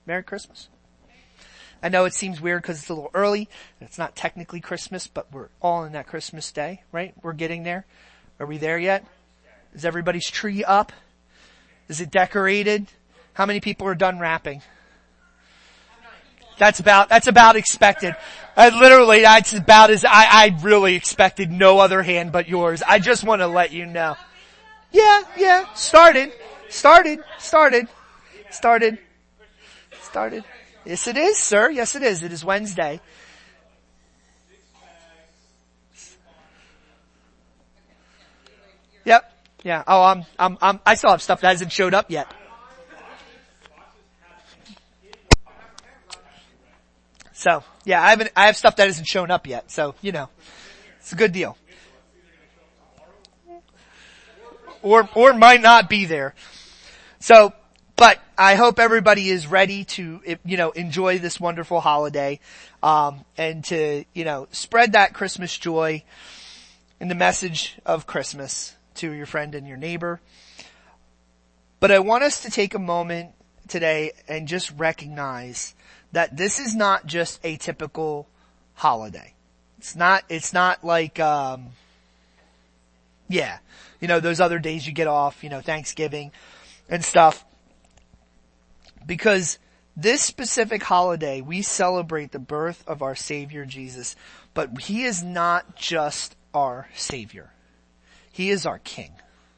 Merry Christmas. I know it seems weird because it's a little early. It's not technically Christmas, but we're all in that Christmas day, right? We're getting there. Are we there yet? Is everybody's tree up? Is it decorated? How many people are done wrapping? That's about expected. That's about as, I really expected no other hand but yours. I just want to let you know. Yeah, started. Yes it is, sir. Yes it is. It is Wednesday. Yep. Yeah. Oh, I still have stuff that hasn't showed up yet. So, yeah, I have stuff that hasn't shown up yet. So, it's a good deal. Or might not be there. So, but I hope everybody is ready to, enjoy this wonderful holiday, and to, spread that Christmas joy and the message of Christmas to your friend and your neighbor. But I want us to take a moment today and just recognize that this is not just a typical holiday. It's not like, those other days you get off, Thanksgiving and stuff. Because this specific holiday, we celebrate the birth of our Savior Jesus, but He is not just our Savior. He is our King.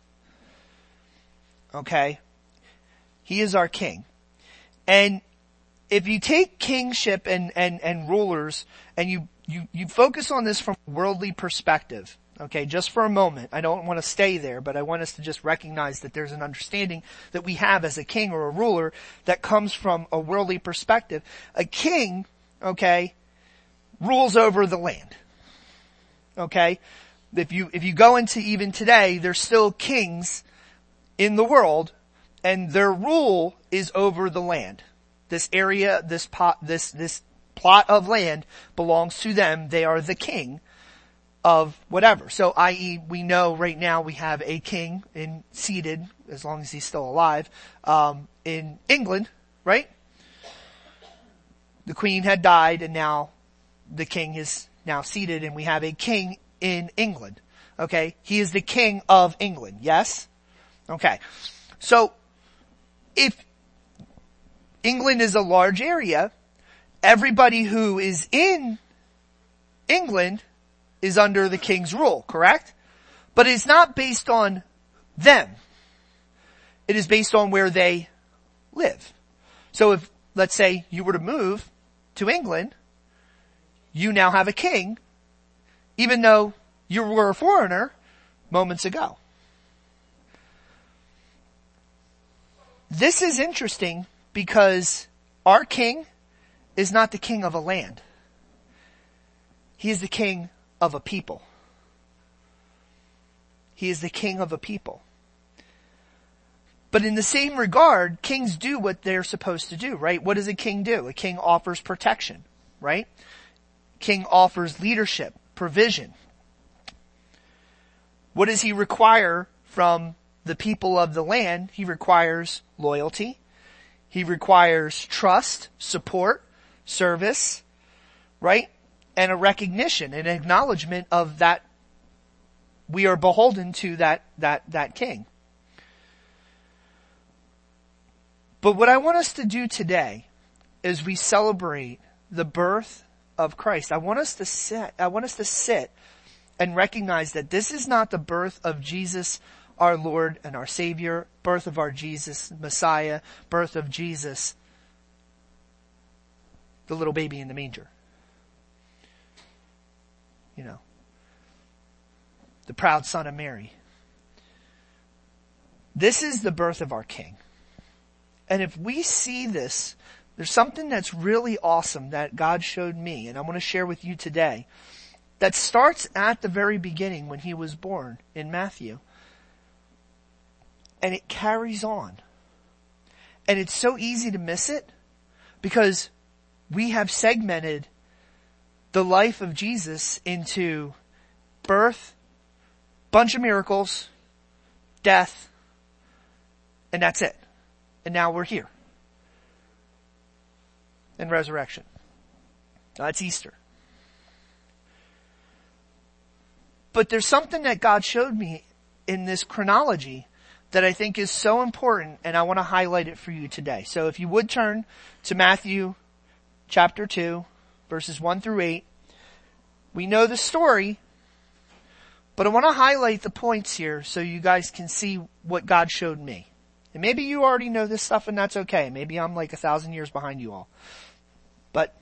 Okay? He is our King. And if you take kingship and rulers and you focus on this from a worldly perspective, okay, just for a moment, I don't want to stay there, but I want us to just recognize that there's an understanding that we have as a king or a ruler that comes from a worldly perspective. A king, okay, rules over the land. Okay? If you go into even today, there's still kings in the world, and their rule is over the land. This area, this plot of land belongs to them. They are the king of whatever. So, i.e., we know right now we have a king seated, as long as he's still alive, in England, right? The queen had died, and now the king is now seated, and we have a king in England. Okay? He is the king of England. Yes? Okay. So, if England is a large area, everybody who is in England is under the king's rule, correct? But it's not based on them. It is based on where they live. So if, let's say, you were to move to England, you now have a king, even though you were a foreigner moments ago. This is interesting because our king is not the king of a land. He is the king of a people. He is the king of a people. But in the same regard, kings do what they're supposed to do, right? What does a king do? A king offers protection, right? King offers leadership, provision. What does he require from the people of the land? He requires loyalty. He requires trust, support, service, right? And a recognition, an acknowledgement of that we are beholden to that king. But what I want us to do today is we celebrate the birth of Christ. I want us to sit and recognize that this is not the birth of Jesus, our Lord and our Savior, birth of our Jesus, Messiah, birth of Jesus, the little baby in the manger. The proud son of Mary. This is the birth of our King. And if we see this, there's something that's really awesome that God showed me, and I want to share with you today, that starts at the very beginning when he was born in Matthew. And it carries on. And it's so easy to miss it because we have segmented the life of Jesus into birth, bunch of miracles, death, and that's it. And now we're here. and resurrection. That's Easter. But there's something that God showed me in this chronology that I think is so important, and I want to highlight it for you today. So if you would turn to Matthew chapter 2, verses 1 through 8. We know the story, but I want to highlight the points here so you guys can see what God showed me. And maybe you already know this stuff and that's okay. Maybe I'm like 1,000 years behind you all. But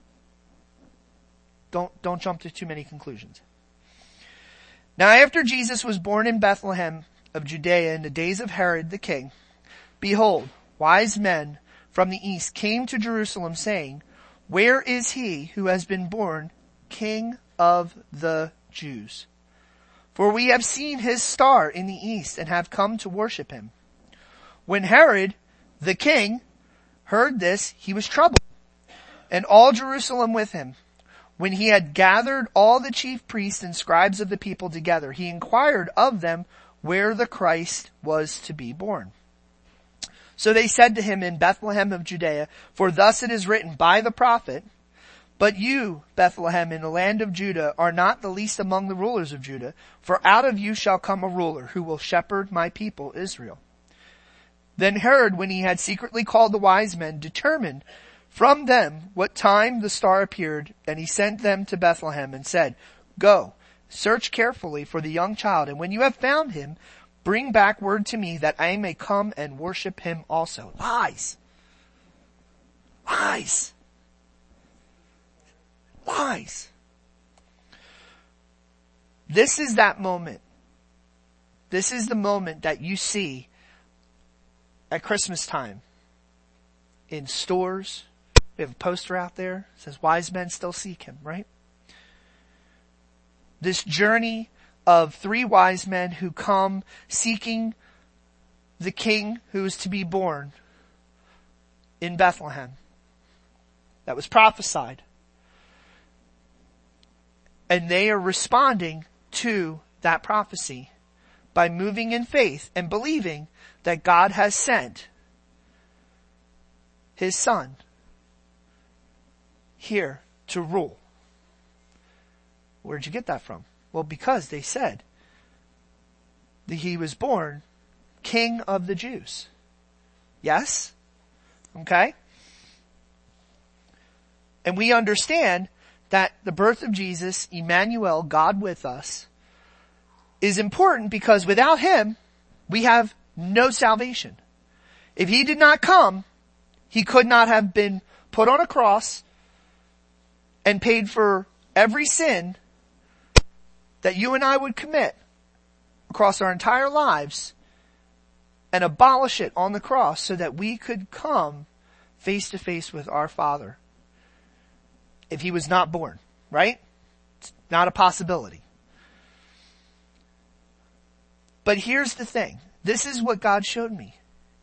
don't jump to too many conclusions. Now after Jesus was born in Bethlehem of Judea in the days of Herod the king, behold, wise men from the east came to Jerusalem saying, "Where is he who has been born King of the Jews? For we have seen his star in the east and have come to worship him." When Herod the king heard this, he was troubled, and all Jerusalem with him. When he had gathered all the chief priests and scribes of the people together, he inquired of them where the Christ was to be born. So they said to him, "In Bethlehem of Judea, for thus it is written by the prophet, but you, Bethlehem, in the land of Judah, are not the least among the rulers of Judah, for out of you shall come a ruler who will shepherd my people Israel." Then Herod, when he had secretly called the wise men, determined from them what time the star appeared, and he sent them to Bethlehem and said, "Go, search carefully for the young child, and when you have found him, bring back word to me that I may come and worship him also." Lies. Lies. Lies. This is that moment. This is the moment that you see at Christmas time in stores. We have a poster out there that says, "Wise men still seek him," right? This journey of 3 wise men who come seeking the king who is to be born in Bethlehem. That was prophesied. And they are responding to that prophecy by moving in faith and believing that God has sent his son here to rule. Where'd you get that from? Well, because they said that he was born King of the Jews. Yes? Okay? And we understand that the birth of Jesus, Emmanuel, God with us, is important because without him, we have no salvation. If he did not come, he could not have been put on a cross and paid for every sin that you and I would commit across our entire lives and abolish it on the cross so that we could come face to face with our Father. If he was not born, right? It's not a possibility. But here's the thing. This is what God showed me.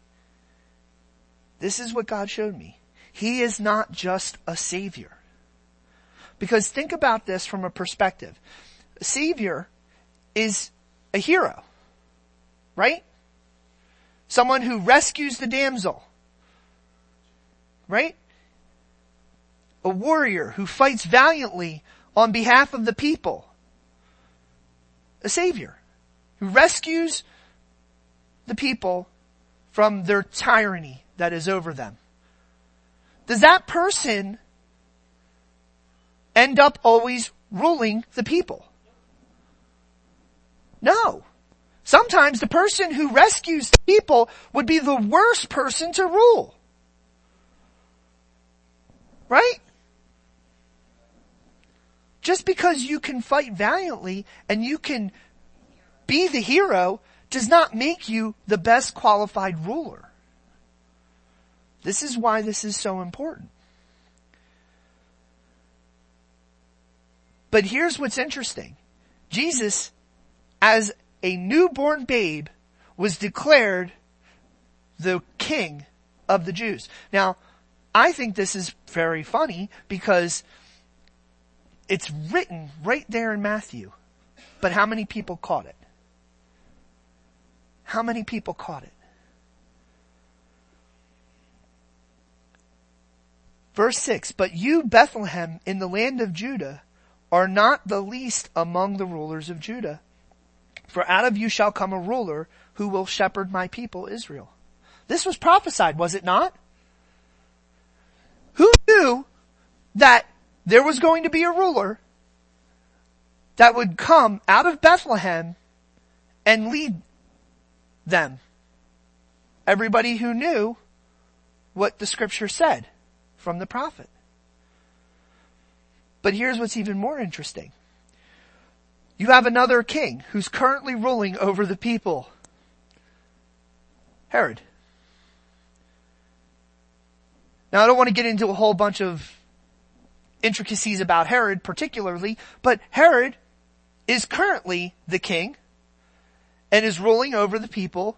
This is what God showed me. He is not just a savior. Because think about this from a perspective. A savior is a hero, right? Someone who rescues the damsel, right? A warrior who fights valiantly on behalf of the people. A savior who rescues the people from their tyranny that is over them. Does that person end up always ruling the people? No. Sometimes the person who rescues the people would be the worst person to rule. Right? Just because you can fight valiantly and you can be the hero does not make you the best qualified ruler. This is why this is so important. But here's what's interesting. Jesus, as a newborn babe, was declared the King of the Jews. Now, I think this is very funny because it's written right there in Matthew. But how many people caught it? How many people caught it? Verse 6, but you, Bethlehem, in the land of Judah, are not the least among the rulers of Judah. For out of you shall come a ruler who will shepherd my people Israel. This was prophesied, was it not? Who knew that there was going to be a ruler that would come out of Bethlehem and lead them? Everybody who knew what the scripture said from the prophet. But here's what's even more interesting. You have another king who's currently ruling over the people. Herod. Now I don't want to get into a whole bunch of intricacies about Herod particularly, but Herod is currently the king and is ruling over the people.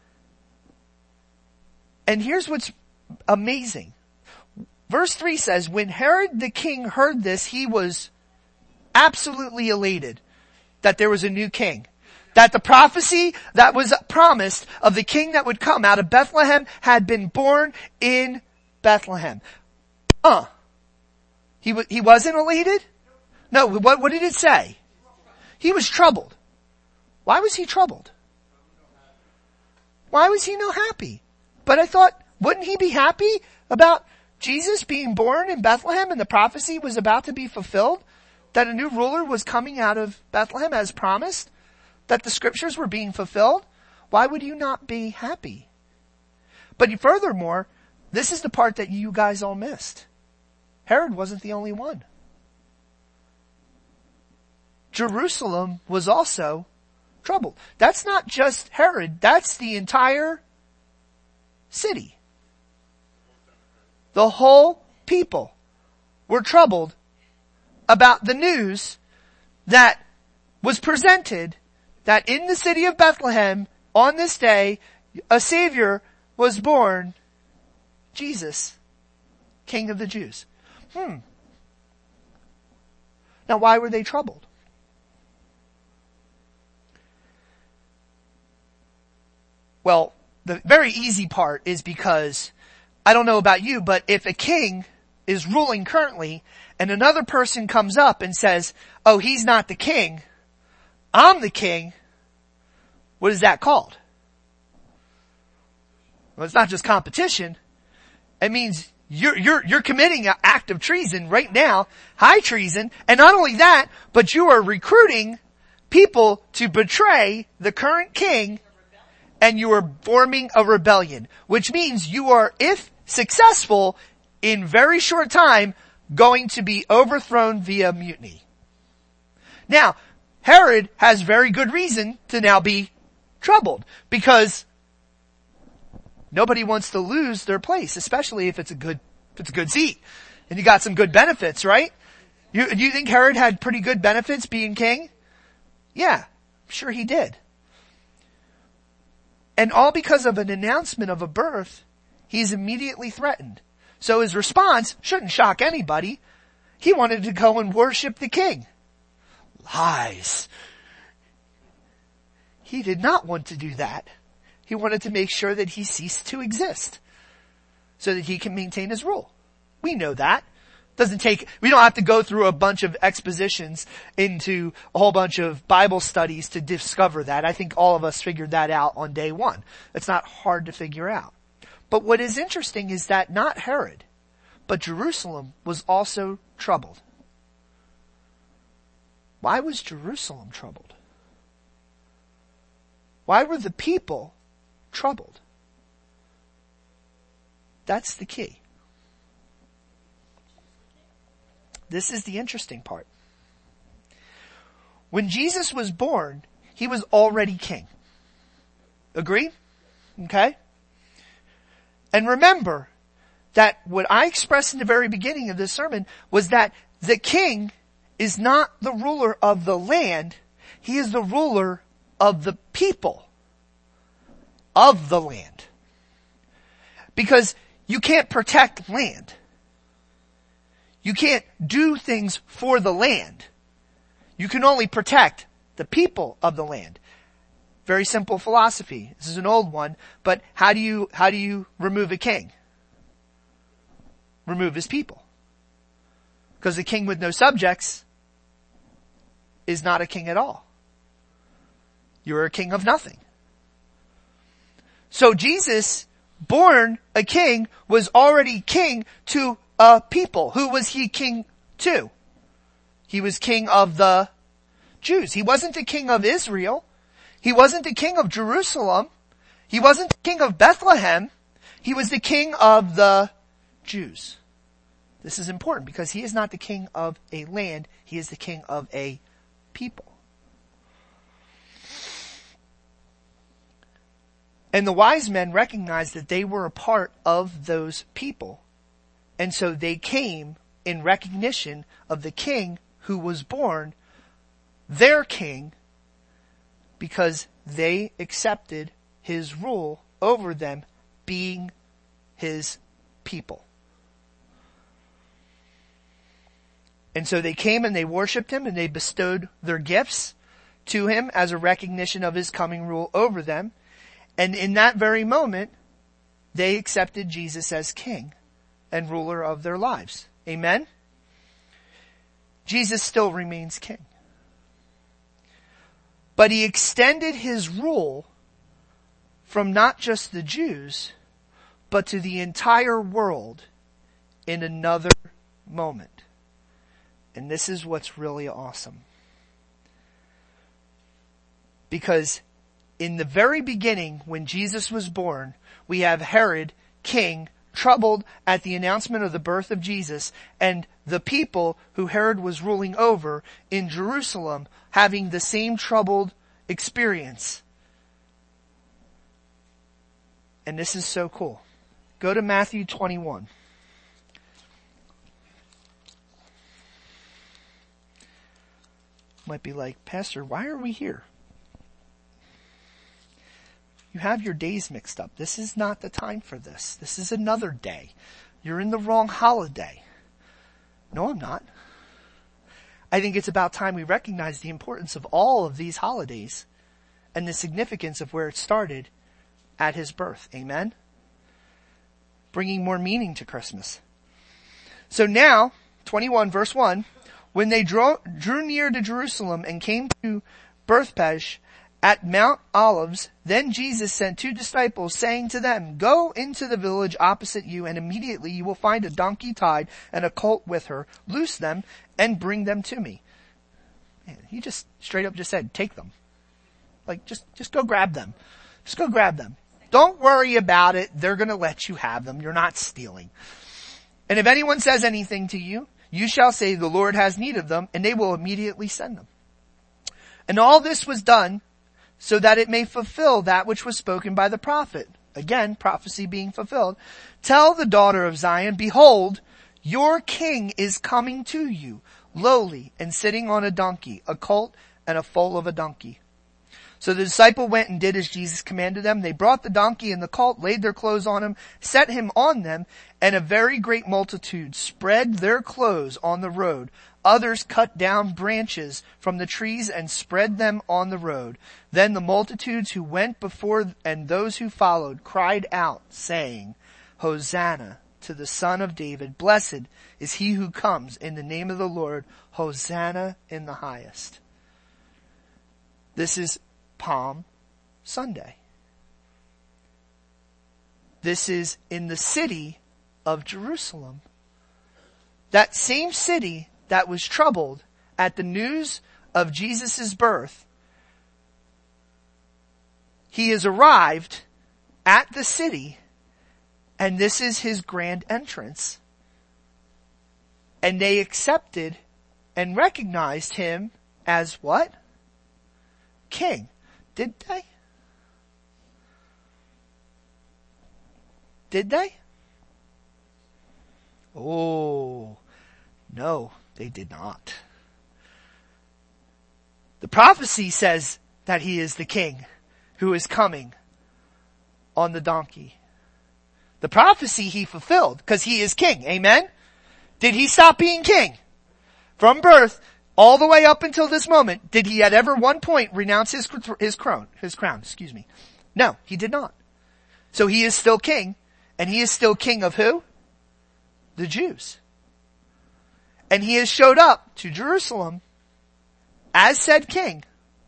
And here's what's amazing. Verse 3 says, when Herod the king heard this, he was absolutely elated that there was a new king. That the prophecy that was promised of the king that would come out of Bethlehem had been born in Bethlehem. He wasn't elated? No, what did it say? He was troubled. Why was he troubled? Why was he not happy? But I thought, wouldn't he be happy about Jesus being born in Bethlehem and the prophecy was about to be fulfilled? That a new ruler was coming out of Bethlehem as promised? That the scriptures were being fulfilled? Why would you not be happy? But furthermore, this is the part that you guys all missed. Herod wasn't the only one. Jerusalem was also troubled. That's not just Herod, that's the entire city. The whole people were troubled about the news that was presented that in the city of Bethlehem on this day, a Savior was born, Jesus, King of the Jews. Now why were they troubled? Well, the very easy part is because, I don't know about you, but if a king is ruling currently and another person comes up and says, oh, he's not the king, I'm the king, what is that called? Well, it's not just competition. It means you're committing an act of treason right now, high treason, and not only that, but you are recruiting people to betray the current king, and you are forming a rebellion, which means you are, if successful, in very short time, going to be overthrown via mutiny. Now, Herod has very good reason to now be troubled, because nobody wants to lose their place, especially if it's a good seat, and you got some good benefits, right? You think Herod had pretty good benefits being king? Yeah, I'm sure he did. And all because of an announcement of a birth, he's immediately threatened. So his response shouldn't shock anybody. He wanted to go and worship the king. Lies. He did not want to do that. He wanted to make sure that he ceased to exist so that he can maintain his rule. We know that. We don't have to go through a bunch of expositions into a whole bunch of Bible studies to discover that. I think all of us figured that out on day one. It's not hard to figure out. But what is interesting is that not Herod, but Jerusalem was also troubled. Why was Jerusalem troubled? Why were the people troubled? That's the key. This is the interesting part. When Jesus was born, he was already king. Agree? Okay? And remember that what I expressed in the very beginning of this sermon was that the king is not the ruler of the land. He is the ruler of the people of the land. Because you can't protect land. You can't do things for the land. You can only protect the people of the land. Very simple philosophy. This is an old one, but how do you remove a king? remove his people. Because a king with no subjects is not a king at all. You're a king of nothing. So Jesus, born a king, was already king to a people. Who was he king to? He was king of the Jews. He wasn't the king of Israel. He wasn't the king of Jerusalem. He wasn't the king of Bethlehem. He was the king of the Jews. This is important because he is not the king of a land. He is the king of a people. And the wise men recognized that they were a part of those people. And so they came in recognition of the king who was born, their king, because they accepted his rule over them being his people. And so they came and they worshiped him and they bestowed their gifts to him as a recognition of his coming rule over them. And in that very moment, they accepted Jesus as king and ruler of their lives. Amen? Jesus still remains king. But he extended his rule from not just the Jews, but to the entire world in another moment. And this is what's really awesome. Because in the very beginning, when Jesus was born, we have Herod, king, troubled at the announcement of the birth of Jesus, and the people who Herod was ruling over in Jerusalem having the same troubled experience. And this is so cool. Go to Matthew 21. Might be like, Pastor, why are we here? You have your days mixed up. This is not the time for this. This is another day. You're in the wrong holiday. No, I'm not. I think it's about time we recognize the importance of all of these holidays and the significance of where it started at his birth. Amen? Bringing more meaning to Christmas. So now, 21 verse 1, when they drew near to Jerusalem and came to Bethphage at Mount Olives, then Jesus sent 2 disciples, saying to them, "Go into the village opposite you, and immediately you will find a donkey tied and a colt with her. Loose them and bring them to me." Man, he just straight up just said, take them. Like, just go grab them. Just go grab them. Don't worry about it. They're going to let you have them. You're not stealing. And if anyone says anything to you, you shall say, "The Lord has need of them," and they will immediately send them. And all this was done so that it may fulfill that which was spoken by the prophet. Again, prophecy being fulfilled. "Tell the daughter of Zion, behold, your king is coming to you, lowly and sitting on a donkey, a colt and a foal of a donkey." So the disciple went and did as Jesus commanded them. They brought the donkey and the colt, laid their clothes on him, set him on them, and a very great multitude spread their clothes on the road. Others cut down branches from the trees and spread them on the road. Then the multitudes who went before and those who followed cried out, saying, "Hosanna to the Son of David. Blessed is he who comes in the name of the Lord. Hosanna in the highest." This is Palm Sunday. This is in the city of Jerusalem. That same city that was troubled at the news of Jesus' birth. He has arrived at the city, and this is his grand entrance. And they accepted and recognized him as what? King. Did they? Did they? Oh, no, they did not. The prophecy says that he is the king who is coming on the donkey. The prophecy he fulfilled because he is king. Amen? Did he stop being king? From birth all the way up until this moment, did he at ever one point renounce his crown? No, he did not. So he is still king, and he is still king of who? the Jews. And he has showed up to Jerusalem as said king.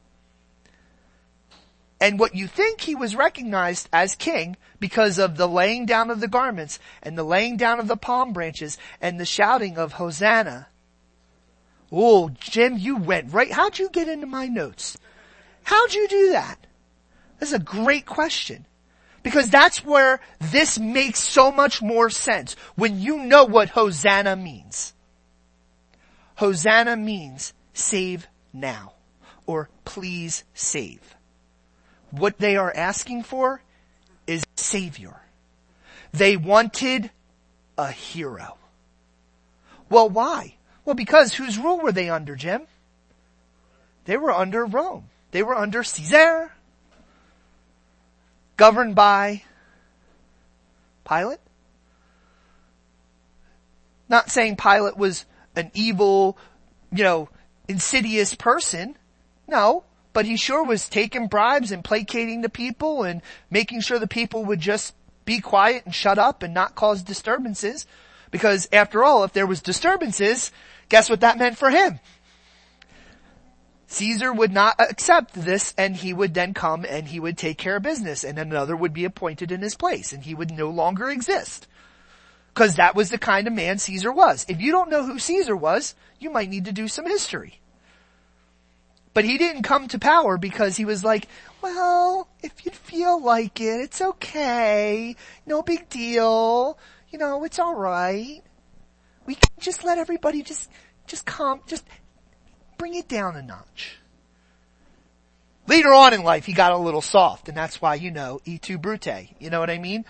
And what you think he was recognized as king because of the laying down of the garments and the laying down of the palm branches and the shouting of Hosanna. Oh, Jim, you went right. How'd you get into my notes? How'd you do that? That's a great question. Because that's where this makes so much more sense when you know what Hosanna means. Hosanna means save now, or please save. What they are asking for is a savior. They wanted a hero. Well, why? Well, because whose rule were they under, Jim? They were under Rome. They were under Caesar, governed by Pilate. Not saying Pilate was an evil, insidious person. No, but he sure was taking bribes and placating the people and making sure the people would just be quiet and shut up and not cause disturbances. Because after all, if there was disturbances, guess what that meant for him? Caesar would not accept this, and he would then come and he would take care of business, and another would be appointed in his place, and he would no longer exist. Because that was the kind of man Caesar was. If you don't know who Caesar was, you might need to do some history. But he didn't come to power because he was like, well, if you feel like it, it's okay. No big deal. It's alright. We can just let everybody just bring it down a notch. Later on in life, he got a little soft, and that's why, E tu Brute. You know what I mean?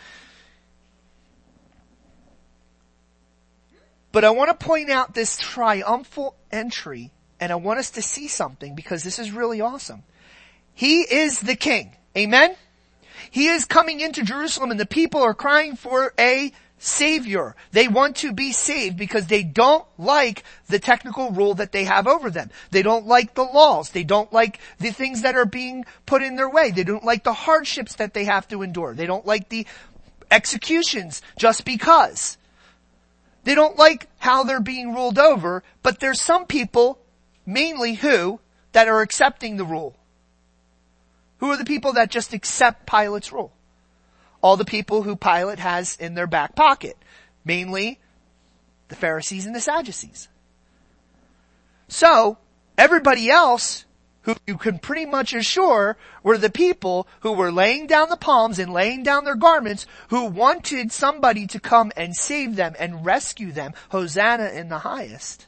But I want to point out this triumphal entry, and I want us to see something because this is really awesome. He is the king. Amen? He is coming into Jerusalem, and the people are crying for a savior. They want to be saved because they don't like the technical rule that they have over them. They don't like the laws. They don't like the things that are being put in their way. They don't like the hardships that they have to endure. They don't like the executions just because. They don't like how they're being ruled over, but there's some people, mainly that are accepting the rule. Who are the people that just accept Pilate's rule? All the people who Pilate has in their back pocket. Mainly the Pharisees and the Sadducees. So, everybody else who you can pretty much assure were the people who were laying down the palms and laying down their garments, who wanted somebody to come and save them and rescue them. Hosanna in the highest.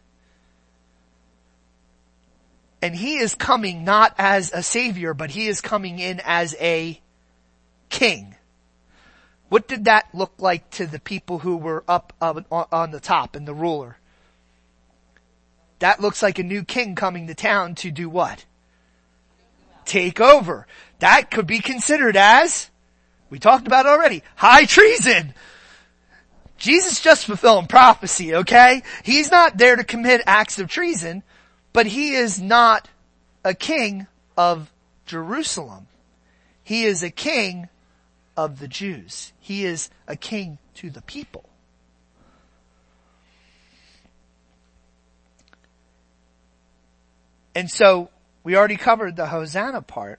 And he is coming not as a savior, but he is coming in as a king. What did that look like to the people who were up on the top and the ruler? That looks like a new king coming to town to do what? Take over. That could be considered as, we talked about already, high treason. Jesus just fulfilling prophecy, okay? He's not there to commit acts of treason, but he is not a king of Jerusalem. He is a king of the Jews. He is a king to the people. And so, we already covered the Hosanna part.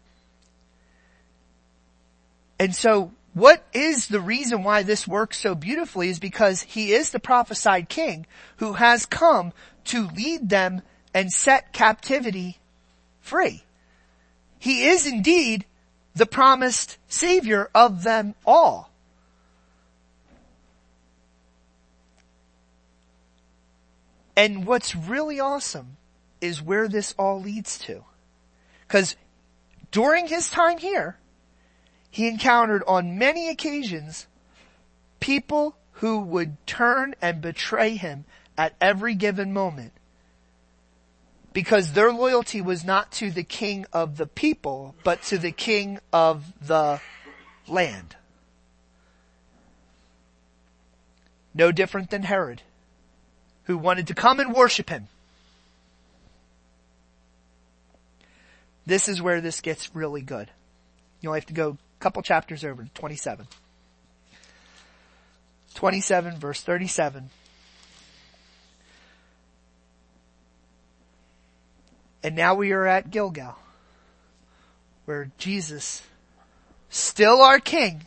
And so, what is the reason why this works so beautifully is because he is the prophesied king who has come to lead them and set captivity free. He is indeed the promised savior of them all. And what's really awesome is where this all leads to. Because during his time here, he encountered on many occasions people who would turn and betray him at every given moment. Because their loyalty was not to the king of the people, but to the king of the land. No different than Herod, who wanted to come and worship him. This is where this gets really good. You only have to go a couple chapters over to 27. 27 verse 37. And now we are at Gilgal, where Jesus, still our King,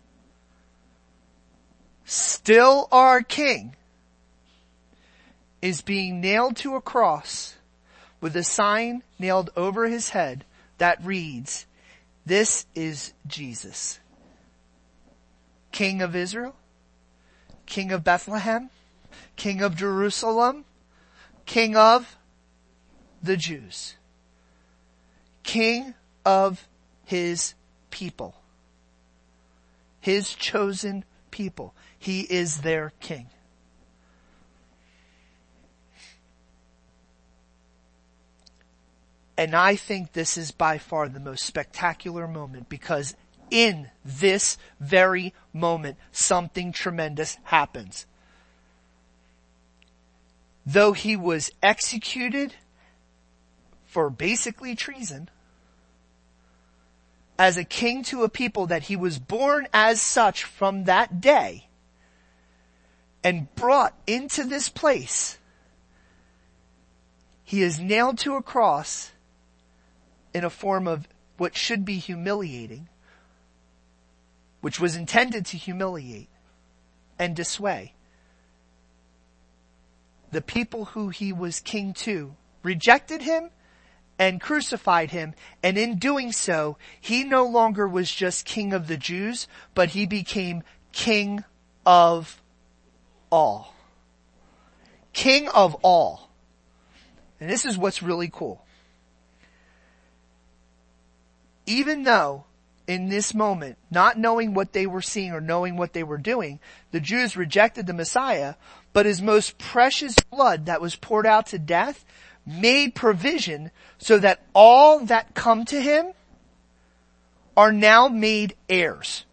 is being nailed to a cross with a sign nailed over his head that reads, "This is Jesus, King of Israel, King of Bethlehem, King of Jerusalem, King of the Jews, King of his people, his chosen people." He is their King. And I think this is by far the most spectacular moment, because in this very moment, something tremendous happens. Though he was executed for basically treason, as a king to a people that he was born as such from that day, and brought into this place, he is nailed to a cross in a form of what should be humiliating, which was intended to humiliate and dissuade. The people who he was king to rejected him and crucified him, and in doing so, he no longer was just King of the Jews, but he became King of all. King of all. And this is what's really cool. Even though in this moment, not knowing what they were seeing or knowing what they were doing, the Jews rejected the Messiah, but his most precious blood that was poured out to death made provision so that all that come to him are now made heirs.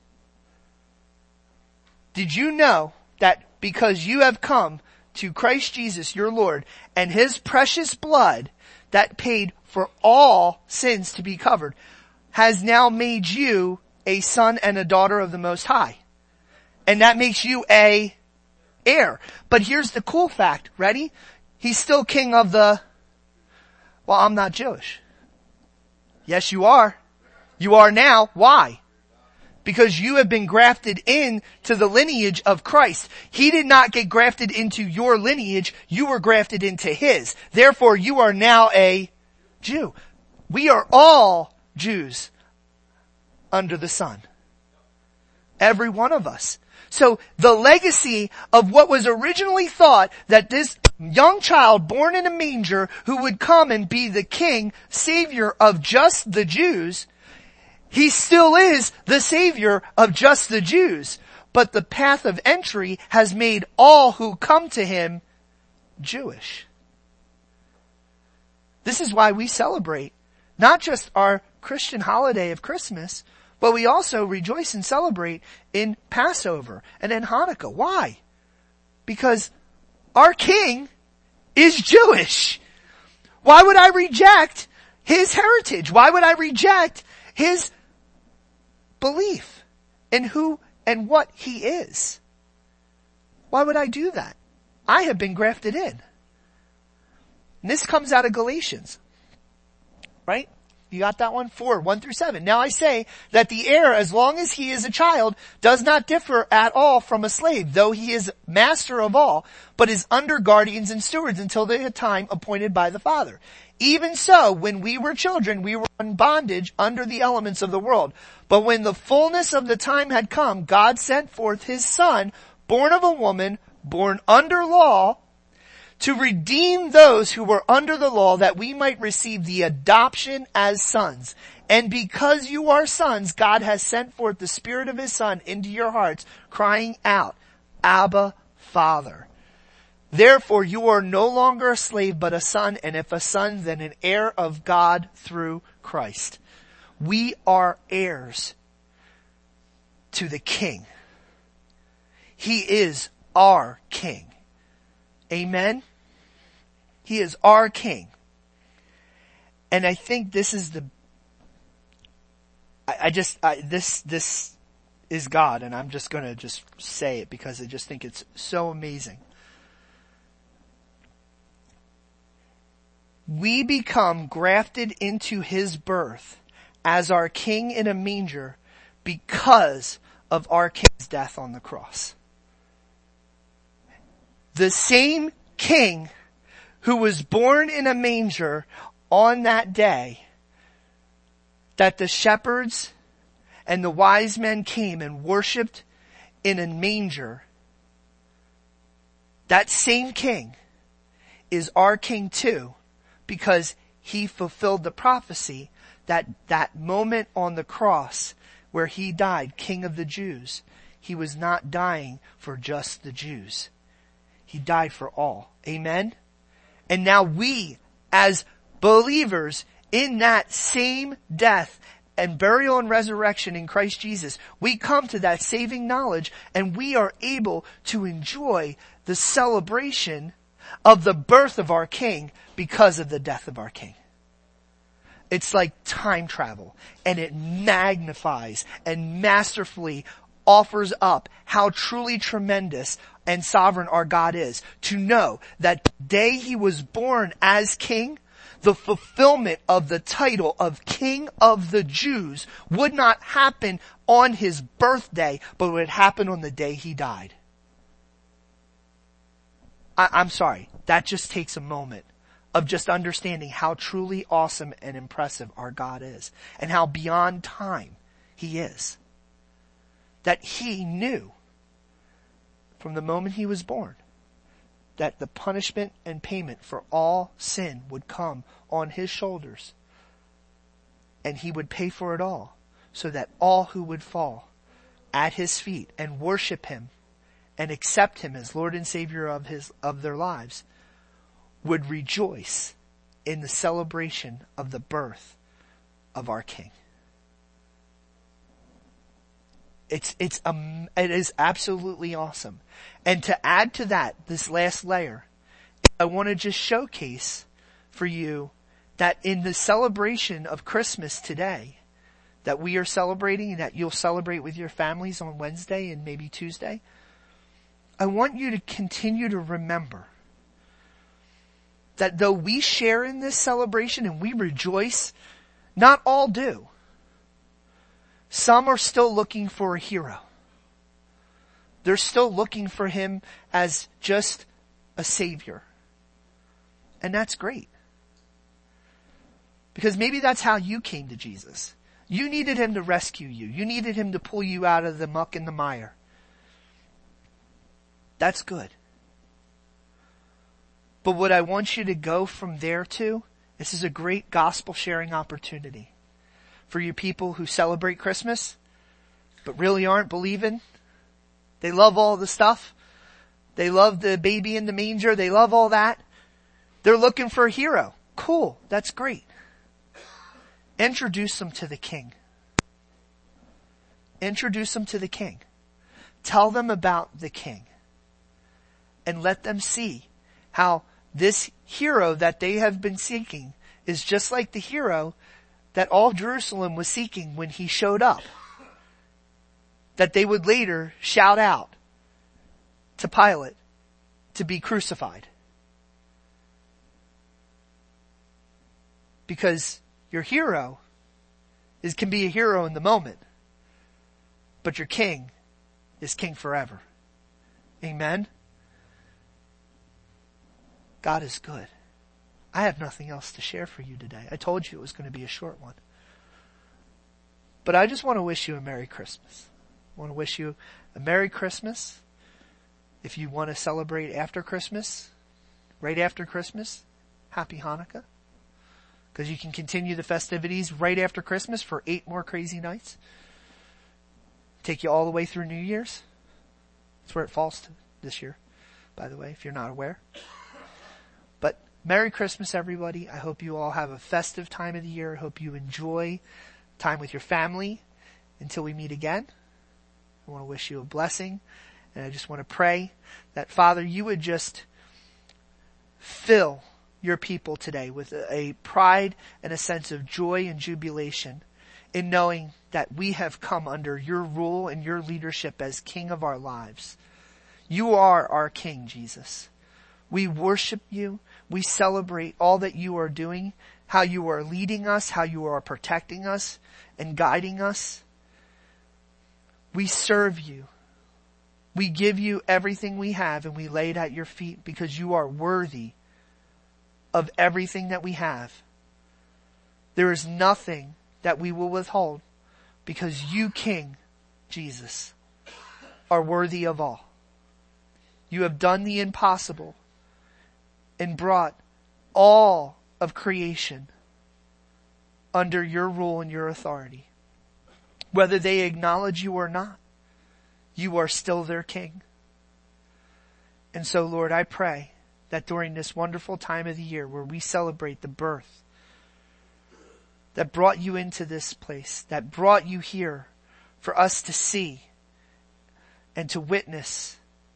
Did you know that because you have come to Christ Jesus your Lord, and his precious blood that paid for all sins to be covered has now made you a son and a daughter of the Most High? And that makes you a heir. But here's the cool fact. Ready? He's still king of the... Well, I'm not Jewish. Yes, you are. You are now. Why? Because you have been grafted into the lineage of Christ. He did not get grafted into your lineage. You were grafted into his. Therefore, you are now a Jew. We are all Jews under the sun. Every one of us. So the legacy of what was originally thought that this young child born in a manger who would come and be the king, savior of just the Jews, he still is the savior of just the Jews. But the path of entry has made all who come to him Jewish. This is why we celebrate not just our Christian holiday of Christmas, but we also rejoice and celebrate in Passover and in Hanukkah. Why? Because our King is Jewish. Why would I reject his heritage? Why would I reject his belief in who and what he is? Why would I do that? I have been grafted in. And this comes out of Galatians. Right? You got that one? 4, 1 through 7. Now I say that the heir, as long as he is a child, does not differ at all from a slave, though he is master of all, but is under guardians and stewards until the time appointed by the Father. Even so, when we were children, we were in bondage under the elements of the world. But when the fullness of the time had come, God sent forth his Son, born of a woman, born under law, to redeem those who were under the law, that we might receive the adoption as sons. And because you are sons, God has sent forth the Spirit of his Son into your hearts, crying out, Abba, Father. Therefore you are no longer a slave, but a son, and if a son, then an heir of God through Christ. We are heirs to the King. He is our King. Amen? He is our King. And I think this is this is God, and I'm just gonna just say it because I just think it's so amazing. we become grafted into his birth as our king in a manger because of our king's death on the cross. The same king who was born in a manger on that day that the shepherds and the wise men came and worshiped in a manger, that same king is our king too, because he fulfilled the prophecy that moment on the cross where he died, King of the Jews, he was not dying for just the Jews. He died for all. Amen? And now we, as believers in that same death and burial and resurrection in Christ Jesus, we come to that saving knowledge and we are able to enjoy the celebration of the birth of our King because of the death of our King. It's like time travel, and it magnifies and masterfully offers up how truly tremendous and sovereign our God is, to know that the day he was born as king, the fulfillment of the title of King of the Jews would not happen on his birthday, but would happen on the day he died. I'm sorry, that just takes a moment of just understanding how truly awesome and impressive our God is, and how beyond time he is. That he knew from the moment he was born that the punishment and payment for all sin would come on his shoulders, and he would pay for it all, so that all who would fall at his feet and worship him and accept him as Lord and Savior of their lives would rejoice in the celebration of the birth of our King. It is absolutely awesome. And to add to that, this last layer, I want to just showcase for you that in the celebration of Christmas today, that we are celebrating and that you'll celebrate with your families on Wednesday and maybe Tuesday, I want you to continue to remember that though we share in this celebration and we rejoice, not all do. Some are still looking for a hero. They're still looking for him as just a savior. And that's great. Because maybe that's how you came to Jesus. You needed him to rescue you. You needed him to pull you out of the muck and the mire. That's good. But what I want you to go from there to, this is a great gospel sharing opportunity for you people who celebrate Christmas, but really aren't believing. They love all the stuff. They love the baby in the manger. They love all that. They're looking for a hero. Cool. That's great. Introduce them to the King. Introduce them to the King. Tell them about the King. And let them see how this hero that they have been seeking is just like the hero that all Jerusalem was seeking when he showed up. That they would later shout out to Pilate to be crucified. Because your hero can be a hero in the moment, but your king is king forever. Amen? God is good. I have nothing else to share for you today. I told you it was going to be a short one. But I just want to wish you a Merry Christmas. I want to wish you a Merry Christmas. If you want to celebrate after Christmas, right after Christmas, Happy Hanukkah. Because you can continue the festivities right after Christmas for 8 more crazy nights. Take you all the way through New Year's. That's where it falls to this year, by the way, if you're not aware. But Merry Christmas, everybody. I hope you all have a festive time of the year. I hope you enjoy time with your family until we meet again. I want to wish you a blessing. And I just want to pray that, Father, you would just fill your people today with a pride and a sense of joy and jubilation in knowing that we have come under your rule and your leadership as King of our lives. You are our King, Jesus. We worship you. We celebrate all that you are doing, how you are leading us, how you are protecting us and guiding us. We serve you. We give you everything we have and we lay it at your feet because you are worthy of everything that we have. There is nothing that we will withhold because you, King Jesus, are worthy of all. You have done the impossible and brought all of creation under your rule and your authority. Whether they acknowledge you or not, you are still their King. And so, Lord, I pray that during this wonderful time of the year where we celebrate the birth that brought you into this place, that brought you here for us to see and to witness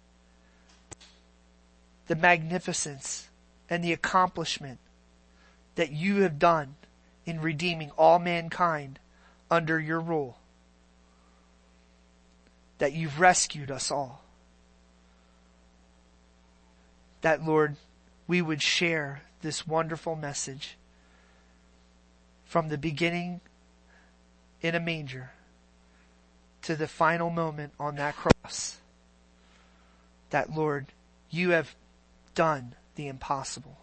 the magnificence and the accomplishment that you have done in redeeming all mankind under your rule, that you've rescued us all. That, Lord, we would share this wonderful message from the beginning in a manger to the final moment on that cross. That, Lord, you have done the impossible.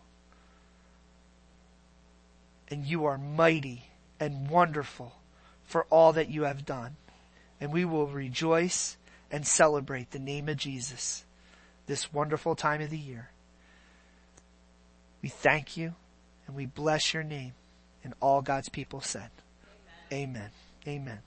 And you are mighty and wonderful for all that you have done. And we will rejoice and celebrate the name of Jesus this wonderful time of the year. We thank you and we bless your name. And all God's people said, Amen. Amen. Amen.